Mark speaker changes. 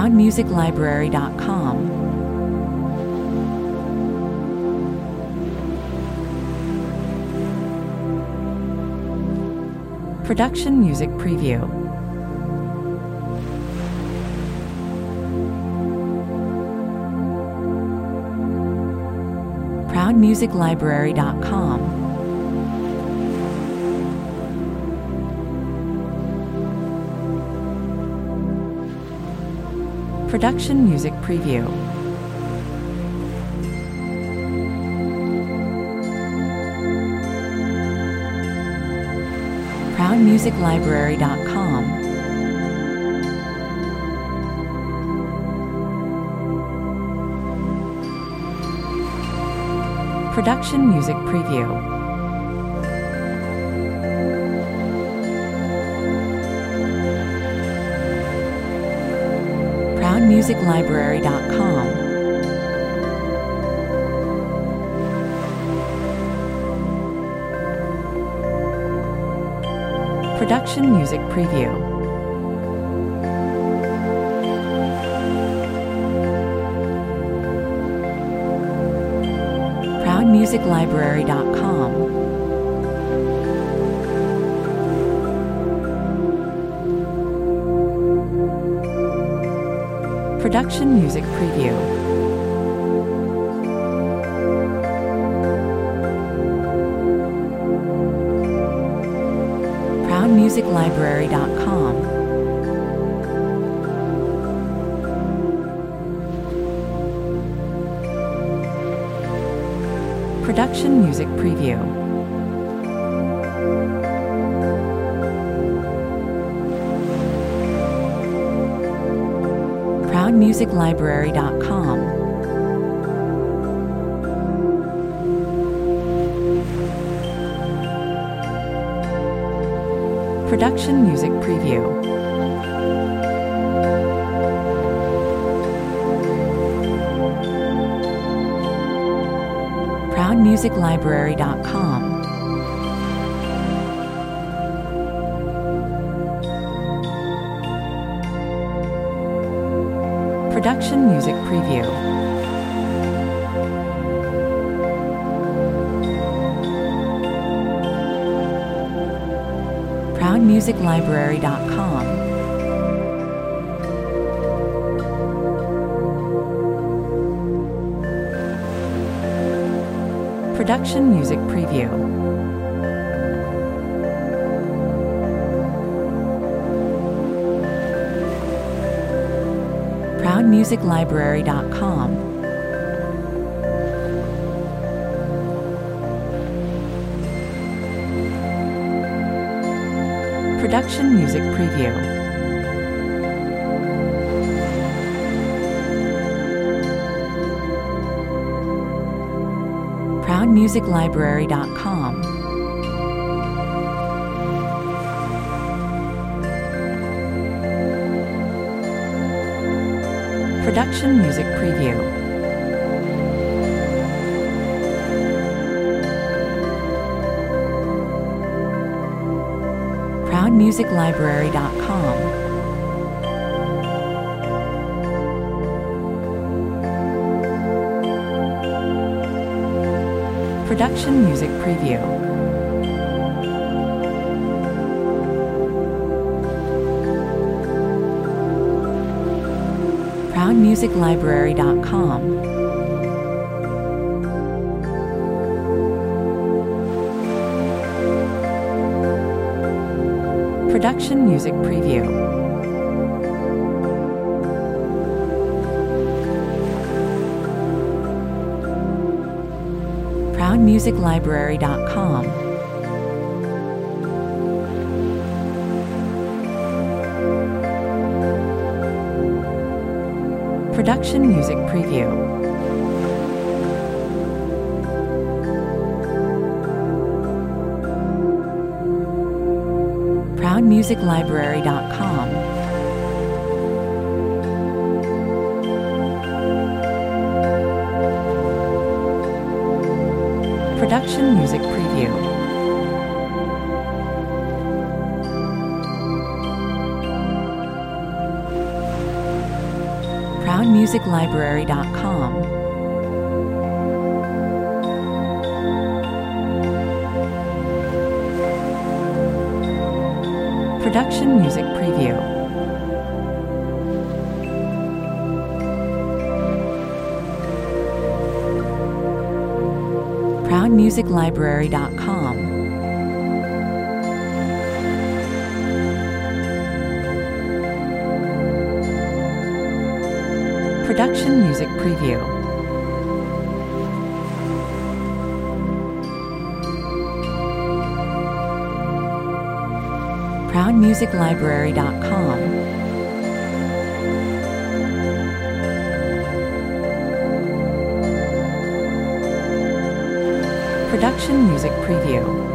Speaker 1: ProudMusicLibrary.com. Production Music Preview. ProudMusicLibrary.com. Production Music Preview. ProudMusicLibrary.com. Production Music Preview. ProudMusicLibrary.com. Production Music Preview. ProudMusicLibrary.com. Production Music Preview. ProudMusicLibrary.com. Production Music Preview. ProudMusicLibrary.com. Production Music Preview. ProudMusicLibrary.com. Production Music Preview. ProudMusicLibrary.com. Production Music Preview. ProudMusicLibrary.com. Production Music Preview. ProudMusicLibrary.com. Production Music Preview. ProudMusicLibrary.com. Production Music Preview. ProudMusicLibrary.com. Production Music Preview. ProudMusicLibrary.com. Production Music Preview. ProudMusicLibrary.com. Production Music Preview. ProudMusicLibrary.com. Production Music Preview. ProudMusicLibrary.com. Production Music Preview. ProudMusicLibrary.com. Production Music Preview.